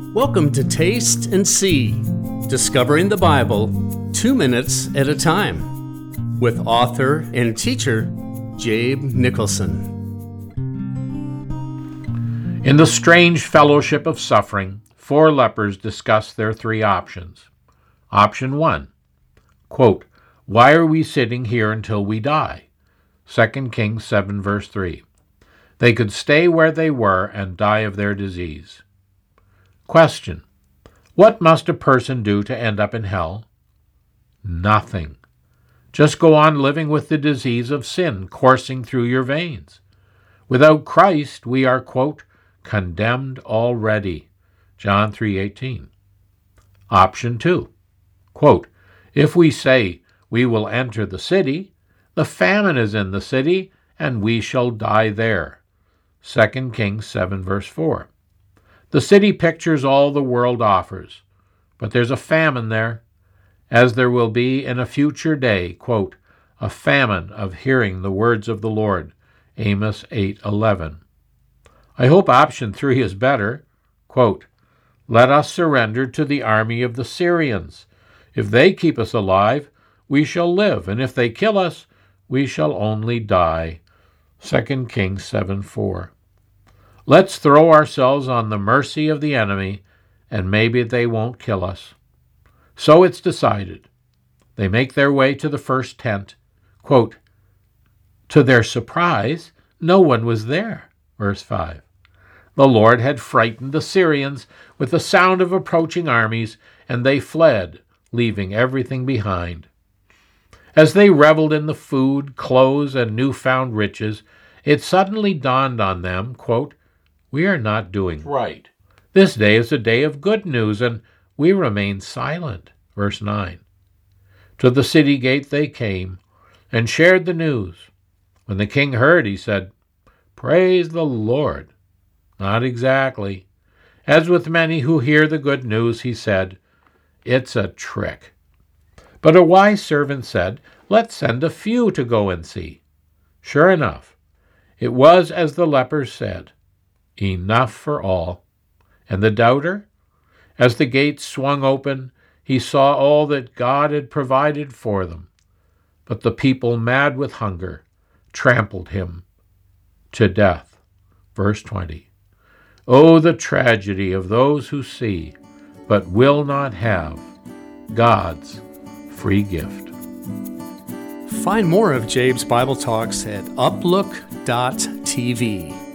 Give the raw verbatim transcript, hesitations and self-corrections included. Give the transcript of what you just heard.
Welcome to Taste and See, discovering the Bible two minutes at a time, with author and teacher Jabe Nicholson. In the strange fellowship of suffering, four lepers discuss their three options. Option one, quote, "Why are we sitting here until we die?" Second Kings seven, verse three. They could stay where they were and die of their disease. Question, what must a person do to end up in hell? Nothing. Just go on living with the disease of sin coursing through your veins. Without Christ, we are, quote, condemned already. John three eighteen. Option two, quote, "If we say we will enter the city, the famine is in the city, and we shall die there." Second Kings seven, verse four. The city pictures all the world offers, but there's a famine there, as there will be in a future day, quote, "a famine of hearing the words of the Lord." Amos eight eleven. I hope option three is better. Quote, "Let us surrender to the army of the Syrians. If they keep us alive, we shall live, and if they kill us, we shall only die." Second Kings seven four. Let's throw ourselves on the mercy of the enemy, and maybe they won't kill us. So it's decided. They make their way to the first tent. Quote, "To their surprise, no one was there." Verse five. The Lord had frightened the Syrians with the sound of approaching armies, and they fled, leaving everything behind. As they reveled in the food, clothes, and newfound riches, it suddenly dawned on them, quote, "We are not doing right. This day is a day of good news, and we remain silent." Verse nine. To the city gate they came and shared the news. When the king heard, he said, "Praise the Lord." Not exactly. As with many who hear the good news, he said, "It's a trick." But a wise servant said, "Let's send a few to go and see." Sure enough, it was as the lepers said, enough for all. And the doubter? As the gates swung open, he saw all that God had provided for them. But the people, mad with hunger, trampled him to death. Verse twenty. Oh, the tragedy of those who see, but will not have God's free gift. Find more of Jabe's Bible Talks at uplook dot t v.